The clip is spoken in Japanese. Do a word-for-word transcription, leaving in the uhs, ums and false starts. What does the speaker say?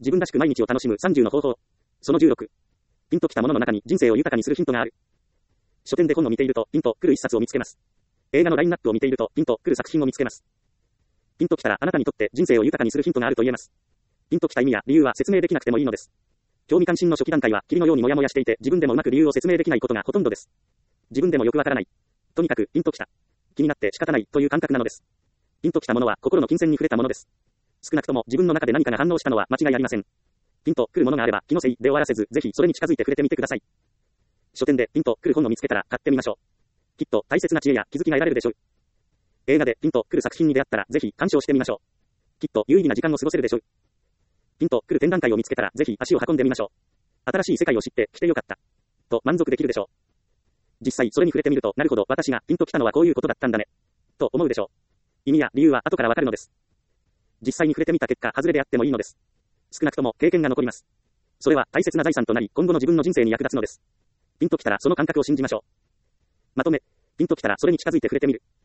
自分らしく毎日を楽しむさんじゅうの方法。そのじゅうろく。ピンときたものの中に人生を豊かにするヒントがある。書店で本を見ているとピンとくる一冊を見つけます。映画のラインナップを見ているとピンとくる作品を見つけます。ピンときたらあなたにとって人生を豊かにするヒントがあると言えます。ピンときた意味や理由は説明できなくてもいいのです。興味関心の初期段階は霧のようにモヤモヤしていて自分でもうまく理由を説明できないことがほとんどです。自分でもよくわからない。とにかくピンときた。気になって仕方ないという感覚なのです。ピンときたものは心の金銭に触れたものです。少なくとも自分の中で何かが反応したのは間違いありません。ピンとくるものがあれば気のせいで終わらせず、ぜひそれに近づいて触れてみてください。書店でピンとくる本を見つけたら買ってみましょう。きっと大切な知恵や気づきが得られるでしょう。映画でピンとくる作品に出会ったらぜひ鑑賞してみましょう。きっと有意義な時間を過ごせるでしょう。ピンとくる展覧会を見つけたらぜひ足を運んでみましょう。新しい世界を知って来てよかった。と満足できるでしょう。実際それに触れてみるとなるほど私がピンときたのはこういうことだったんだね。と思うでしょう。意味や理由は後からわかるのです。実際に触れてみた結果外れであってもいいのです。少なくとも経験が残ります。それは大切な財産となり今後の自分の人生に役立つのです。ピンときたらその感覚を信じましょう。まとめ、ピンときたらそれに近づいて触れてみる。